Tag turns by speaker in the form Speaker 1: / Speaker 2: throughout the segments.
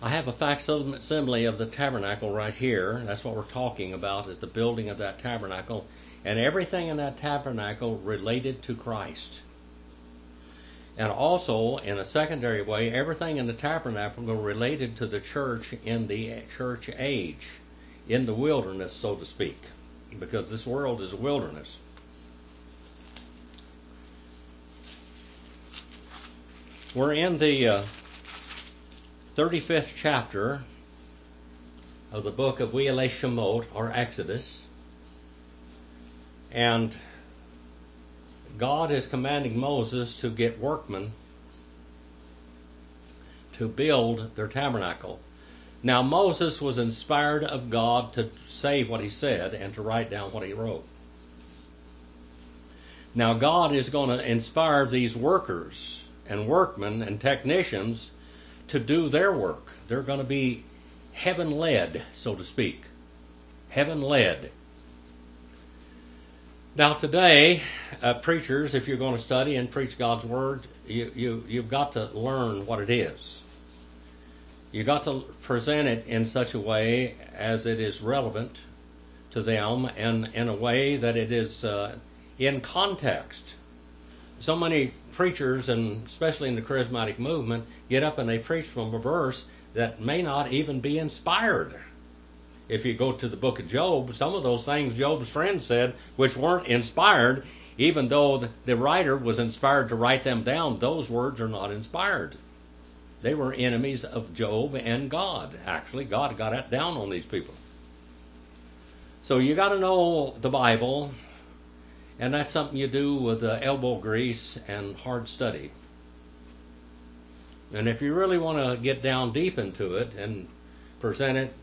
Speaker 1: I have a facsimile of the tabernacle right here. That's what we're talking about, is the building of that tabernacle. And everything in that tabernacle related to Christ. And also, in a secondary way, everything in the tabernacle related to the church in the church age, in the wilderness, so to speak, because this world is a wilderness. We're in the 35th chapter of the book of We'ele Shemot, or Exodus, and God is commanding Moses to get workmen to build their tabernacle. Now Moses was inspired of God to say what he said and to write down what he wrote. Now God is going to inspire these workers and workmen and technicians to do their work. They're going to be heaven-led, so to speak. Heaven-led. Now today, preachers, if you're going to study and preach God's Word, you've got to learn what it is. You've got to present it in such a way as it is relevant to them and in a way that it is in context. So many preachers, and especially in the charismatic movement, get up and they preach from a verse that may not even be inspired. If you go to the book of Job, some of those things Job's friends said, which weren't inspired, even though the writer was inspired to write them down, those words are not inspired. They were enemies of Job and God. Actually, God got that down on these people. So you got to know the Bible, and that's something you do with elbow grease and hard study. And if you really want to get down deep into it and present it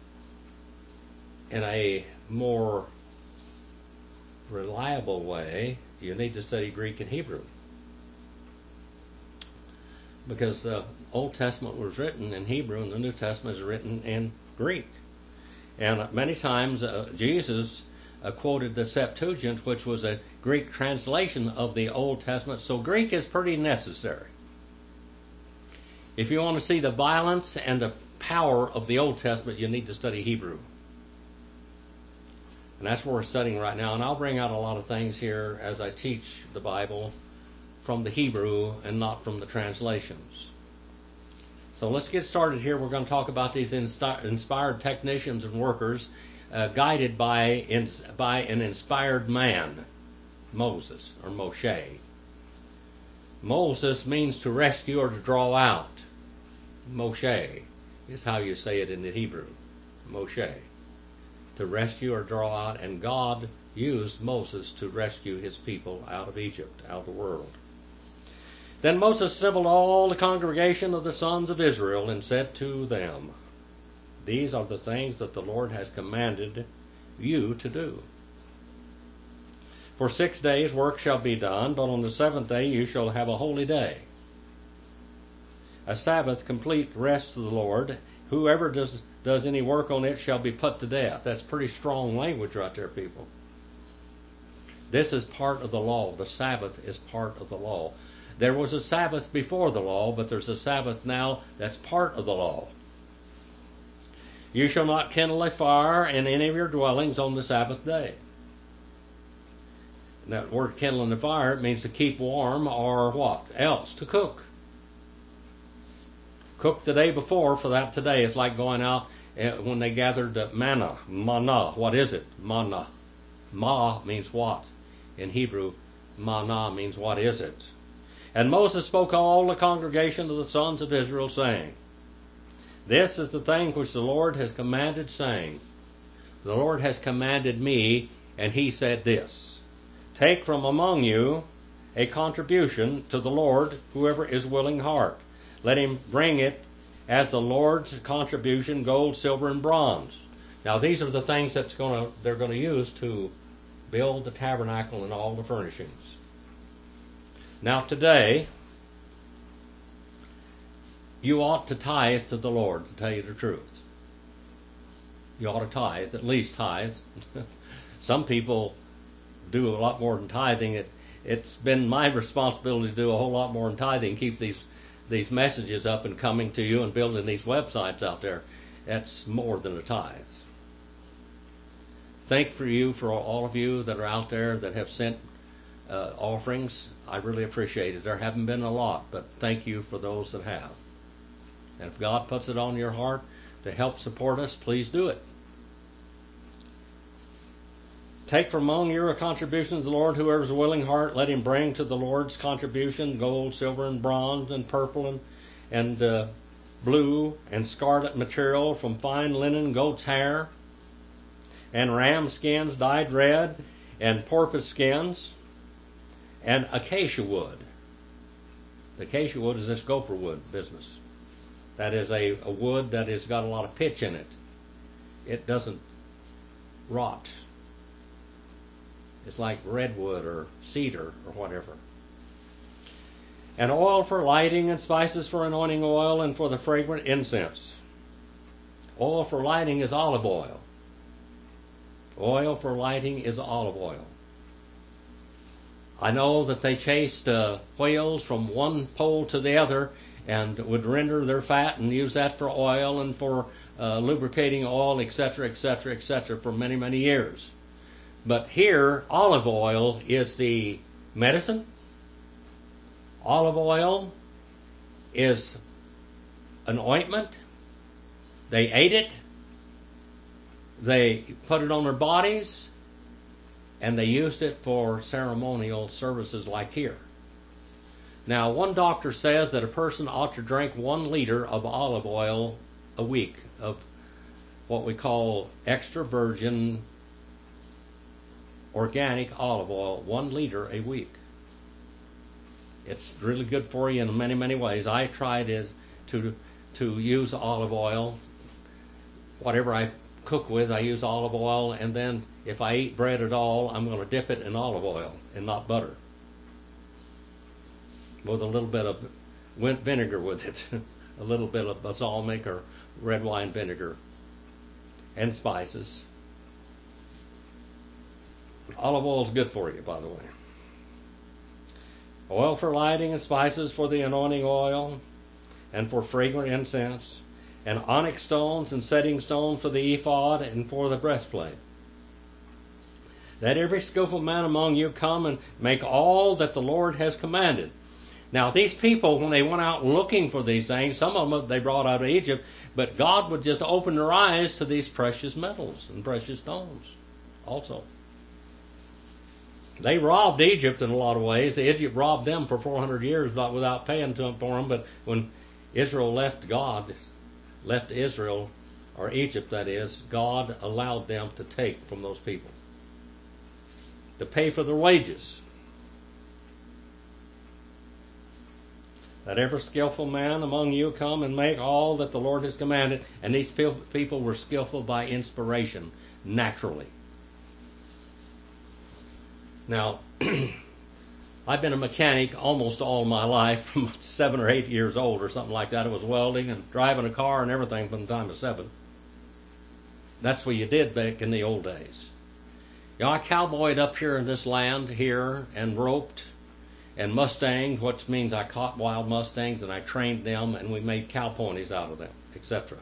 Speaker 1: in a more reliable way, you need to study Greek and Hebrew. Because the Old Testament was written in Hebrew and the New Testament is written in Greek. And many times Jesus quoted the Septuagint, which was a Greek translation of the Old Testament. So Greek is pretty necessary. If you want to see the violence and the power of the Old Testament, you need to study Hebrew. And that's where we're studying right now. And I'll bring out a lot of things here as I teach the Bible from the Hebrew and not from the translations. So let's get started here. We're going to talk about these inspired technicians and workers guided by an inspired man, Moses, or Moshe. Moses means to rescue or to draw out. Moshe is how you say it in the Hebrew. Moshe. To rescue or draw out, and God used Moses to rescue his people out of Egypt, out of the world. Then Moses assembled all the congregation of the sons of Israel and said to them, "These are the things that the Lord has commanded you to do. For 6 days work shall be done, but on the seventh day you shall have a holy day, a Sabbath, complete rest to the Lord. Whoever does any work on it shall be put to death." That's pretty strong language right there, people. This is part of the law. The Sabbath is part of the law. There was a Sabbath before the law, but there's a Sabbath now that's part of the law. You shall not kindle a fire in any of your dwellings on the Sabbath day. And that word kindling a fire, it means to keep warm, or what else? To cook. Cook the day before for that today. It's like going out when they gathered manna. What is it? Manna. Ma means what? In Hebrew, manna means what is it? And Moses spoke all the congregation of the sons of Israel, saying, "This is the thing which the Lord has commanded, saying, the Lord has commanded me, and he said this, take from among you a contribution to the Lord, whoever is willing heart. Let him bring it as the Lord's contribution, gold, silver, and bronze." Now these are the things they're going to use to build the tabernacle and all the furnishings. Now today, you ought to tithe to the Lord, to tell you the truth. You ought to tithe, at least tithe. Some people do a lot more than tithing. It's been my responsibility to do a whole lot more than tithing, keep these messages up and coming to you and building these websites out there, that's more than a tithe. Thank you for all of you that are out there that have sent offerings. I really appreciate it. There haven't been a lot, but thank you for those that have. And if God puts it on your heart to help support us, please do it. Take from among your contributions to the Lord, whoever is a willing heart, let him bring to the Lord's contribution gold, silver, and bronze, and purple, and blue, and scarlet material from fine linen, goat's hair, and ram skins dyed red, and porpoise skins, and acacia wood. The acacia wood is this gopher wood business. That is a wood that has got a lot of pitch in it. It doesn't rot. It's like redwood or cedar or whatever. And oil for lighting, and spices for anointing oil, and for the fragrant incense. Oil for lighting is olive oil. Oil for lighting is olive oil. I know that they chased whales from one pole to the other and would render their fat and use that for oil and for lubricating oil, etc., etc., etc., for many, many years. But here, olive oil is the medicine. Olive oil is an ointment. They ate it. They put it on their bodies. And they used it for ceremonial services like here. Now, one doctor says that a person ought to drink 1 liter of olive oil a week of what we call extra virgin organic olive oil, 1 liter a week. It's really good for you in many, many ways. I tried it to use olive oil. Whatever I cook with, I use olive oil, and then if I eat bread at all, I'm going to dip it in olive oil and not butter, with a little bit of vinegar with it, a little bit of balsamic or red wine vinegar, and spices. Olive oil is good for you, by the way. Oil for lighting, and spices for the anointing oil, and for fragrant incense, and onyx stones and setting stones for the ephod and for the breastplate. Let every skillful man among you come and make all that the Lord has commanded. Now, these people, when they went out looking for these things, some of them they brought out of Egypt, but God would just open their eyes to these precious metals and precious stones also. They robbed Egypt in a lot of ways. Egypt robbed them for 400 years without paying to them for them, but when Israel left Israel, or Egypt that is, God allowed them to take from those people, to pay for their wages. Let every skillful man among you come and make all that the Lord has commanded. And these people were skillful by inspiration, naturally. Now, I've been a mechanic almost all my life, from 7 or 8 years old or something like that. I was welding and driving a car and everything from the time of 7. That's what you did back in the old days. You know, I cowboyed up here in this land here and roped and Mustangs, which means I caught wild Mustangs and I trained them and we made cow ponies out of them, etc.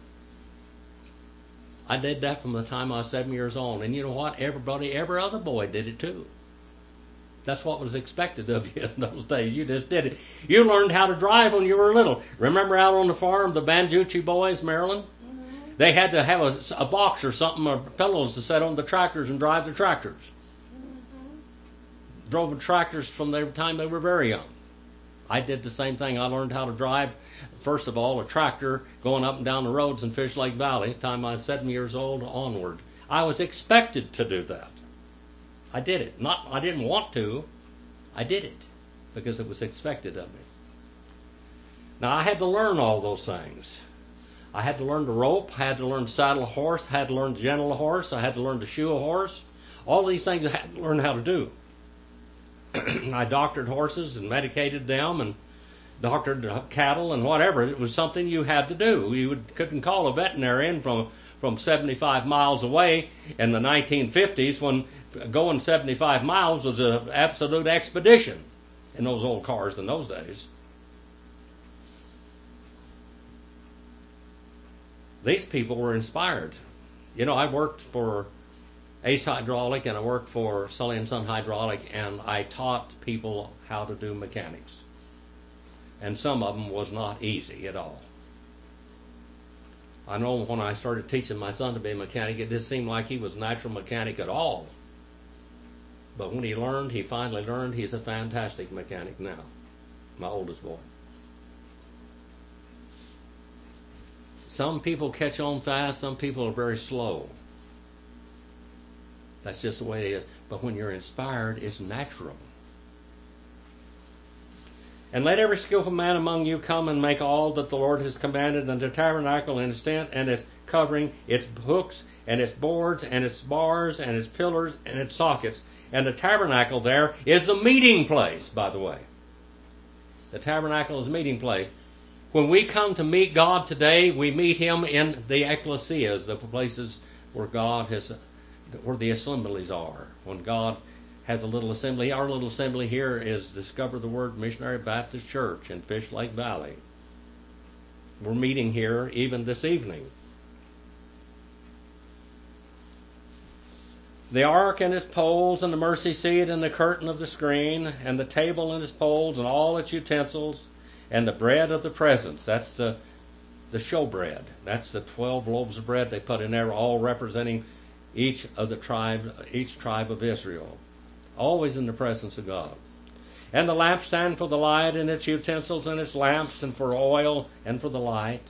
Speaker 1: I did that from the time I was 7 years old. And you know what? Every other boy did it too. That's what was expected of you in those days. You just did it. You learned how to drive when you were little. Remember out on the farm, the Banjucci boys, Maryland? Mm-hmm. They had to have a box or something, or pillows to set on the tractors and drive the tractors. Mm-hmm. Drove the tractors from the time they were very young. I did the same thing. I learned how to drive, first of all, a tractor going up and down the roads in Fish Lake Valley, time I was 7 years old onward. I was expected to do that. I did it. I didn't want to. I did it because it was expected of me. Now, I had to learn all those things. I had to learn to rope. I had to learn to saddle a horse. I had to learn to gentle a horse. I had to learn to shoe a horse. All these things I had to learn how to do. I doctored horses and medicated them and doctored cattle and whatever. It was something you had to do. You couldn't call a veterinarian from 75 miles away in the 1950s when going 75 miles was an absolute expedition in those old cars in those days. These people were inspired. You know, I worked for Ace Hydraulic and I worked for Sully & Son Hydraulic, and I taught people how to do mechanics. And some of them was not easy at all. I know when I started teaching my son to be a mechanic, it didn't seem like he was a natural mechanic at all. But when he finally learned, he's a fantastic mechanic now, my oldest boy. Some people catch on fast, some people are very slow. That's just the way it is. But when you're inspired, it's natural. And let every skillful man among you come and make all that the Lord has commanded, and the tabernacle and its tent and its covering, its hooks and its boards and its bars and its pillars and its sockets. And the tabernacle there is the meeting place, by the way. The tabernacle is a meeting place. When we come to meet God today, we meet Him in the ecclesias, the places where where the assemblies are. When God has a little assembly, our little assembly here is Discover the Word Missionary Baptist Church in Fish Lake Valley. We're meeting here even this evening. The ark and its poles, and the mercy seat, and the curtain of the screen, and the table and its poles, and all its utensils, and the bread of the presence. That's the showbread. That's the 12 loaves of bread they put in there, all representing each tribe of Israel. Always in the presence of God. And the lampstand for the light, and its utensils, and its lamps, and for oil, and for the light.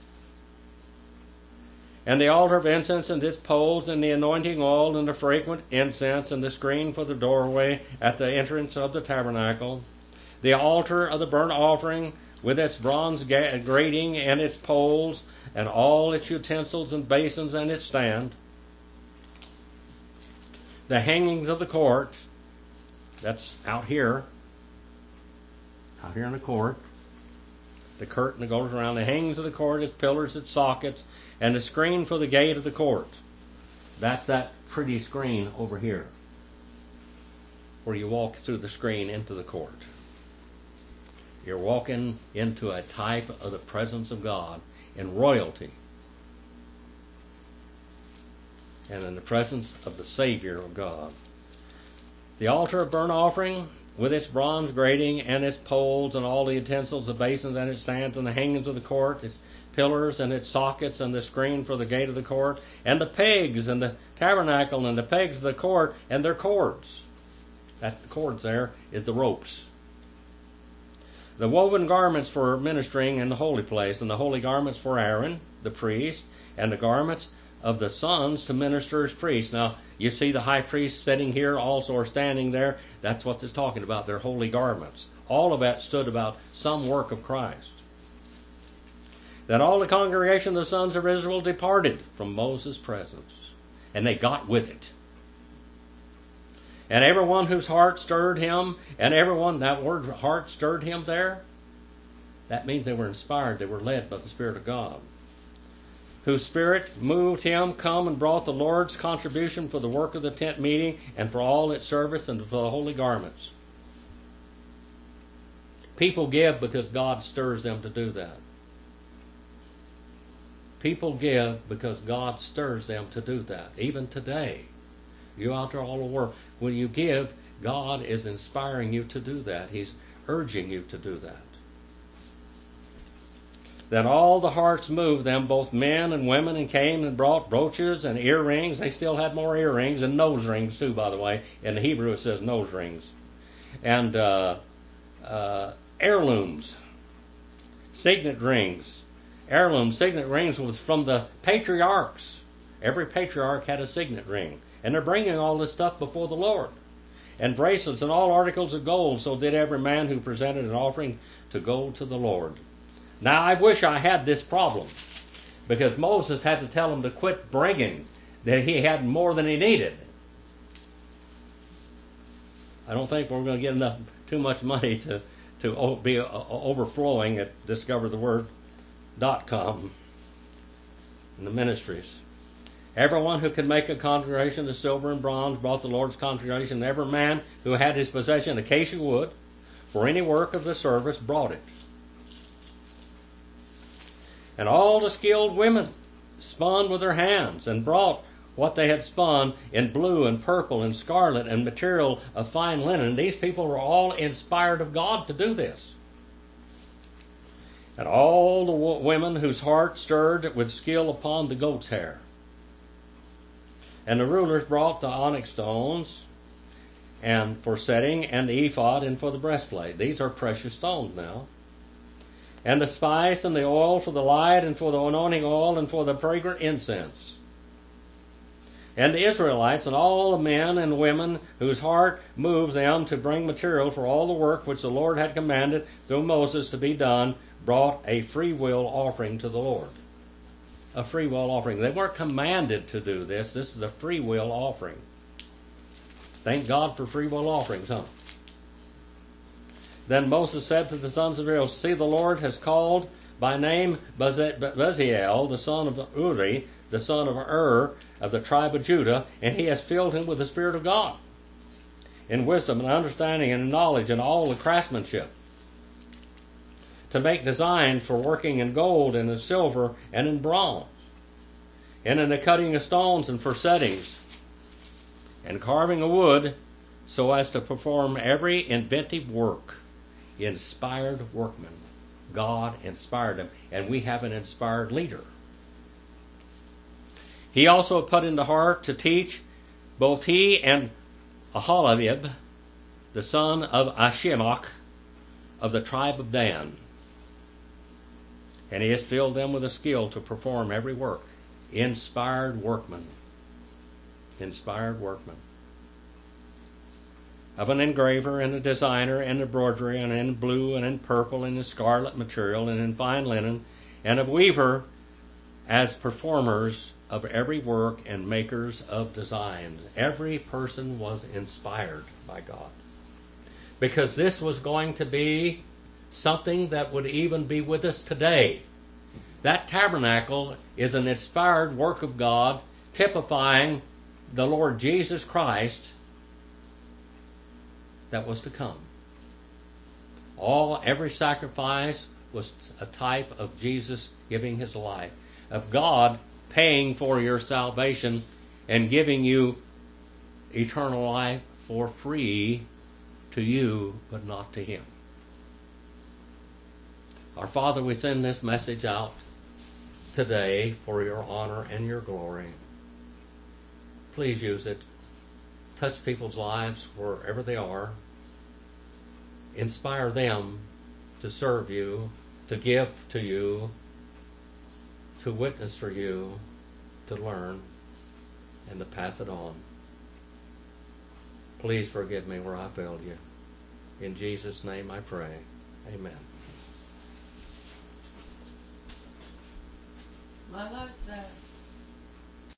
Speaker 1: And the altar of incense, and its poles, and the anointing oil, and the fragrant incense, and the screen for the doorway at the entrance of the tabernacle. The altar of the burnt offering, with its bronze grating, and its poles, and all its utensils, and basins, and its stand. The hangings of the court, that's out here in the court. The curtain that goes around the hangings of the court, its pillars, its sockets, and the screen for the gate of the court. That's that pretty screen over here, where you walk through the screen into the court. You're walking into a type of the presence of God in royalty, and in the presence of the Savior of God. The altar of burnt offering, with its bronze grating and its poles, and all the utensils, the basins and its stands, and the hangings of the court, its pillars and its sockets, and the screen for the gate of the court, and the pegs, and the tabernacle, and the pegs of the court, and their cords. That's the cords there, is the ropes. The woven garments for ministering in the holy place, and the holy garments for Aaron, the priest, and the garments of the sons to minister as priests. Now, you see the high priest sitting here also, or standing there. That's what it's talking about, their holy garments. All of that stood about some work of Christ. Then all the congregation of the sons of Israel departed from Moses' presence, and they got with it. And everyone whose heart stirred him, and everyone, that word heart stirred him there, that means they were inspired, they were led by the Spirit of God. Whose spirit moved him, come and brought the Lord's contribution for the work of the tent meeting, and for all its service, and for the holy garments. People give because God stirs them to do that. People give because God stirs them to do that. Even today, you out there all over the world, when you give, God is inspiring you to do that. He's urging you to do that. Then all the hearts moved them, both men and women, and came and brought brooches and earrings. They still had more earrings, and nose rings too, by the way. In the Hebrew it says nose rings. And heirlooms, signet rings. Heirloom signet rings was from the patriarchs. Every patriarch had a signet ring. And they're bringing all this stuff before the Lord. And bracelets and all articles of gold. So did every man who presented an offering to gold to the Lord. Now I wish I had this problem. Because Moses had to tell them to quit bringing. That he had more than he needed. I don't think we're going to get too much money to be overflowing at discovertheword.com in the ministries. Everyone who could make a contribution of silver and bronze brought the Lord's contribution, and every man who had his possession acacia wood for any work of the service brought it. And all the skilled women spun with their hands and brought what they had spun in blue and purple and scarlet and material of fine linen. These people were all inspired of God to do this. And all the women whose heart stirred with skill upon the goat's hair. And the rulers brought the onyx stones and for setting, and the ephod, and for the breastplate. These are precious stones now. And the spice and the oil for the light, and for the anointing oil, and for the fragrant incense. And the Israelites and all the men and women whose heart moved them to bring material for all the work which the Lord had commanded through Moses to be done, brought a free will offering to the Lord. A free will offering. They weren't commanded to do this. This is a free will offering. Thank God for free will offerings, huh? Then Moses said to the sons of Israel, see, the Lord has called by name Bezalel, the son of Uri, the son of Ur, of the tribe of Judah, and he has filled him with the Spirit of God, in wisdom and understanding and knowledge and all the craftsmanship, to make designs for working in gold and in silver and in bronze, and in the cutting of stones and for settings, and carving of wood, so as to perform every inventive work. Inspired workmen. God inspired them, and we have an inspired leader. He also put in the heart to teach both he and Aholabib, the son of Ashimach, of the tribe of Dan. And he has filled them with a skill to perform every work. Inspired workmen. Inspired workmen. Of an engraver and a designer and embroidery and in blue and in purple and in scarlet material and in fine linen, and of weaver as performers of every work and makers of designs. Every person was inspired by God. Because this was going to be something that would even be with us today. That tabernacle is an inspired work of God, typifying the Lord Jesus Christ that was to come. Every sacrifice was a type of Jesus giving his life, of God paying for your salvation and giving you eternal life for free to you, but not to him. Our Father, we send this message out today for your honor and your glory. Please use it. Touch people's lives wherever they are. Inspire them to serve you, to give to you, to witness for you, to learn, and to pass it on. Please forgive me where I failed you. In Jesus' name I pray. Amen.
Speaker 2: I like that.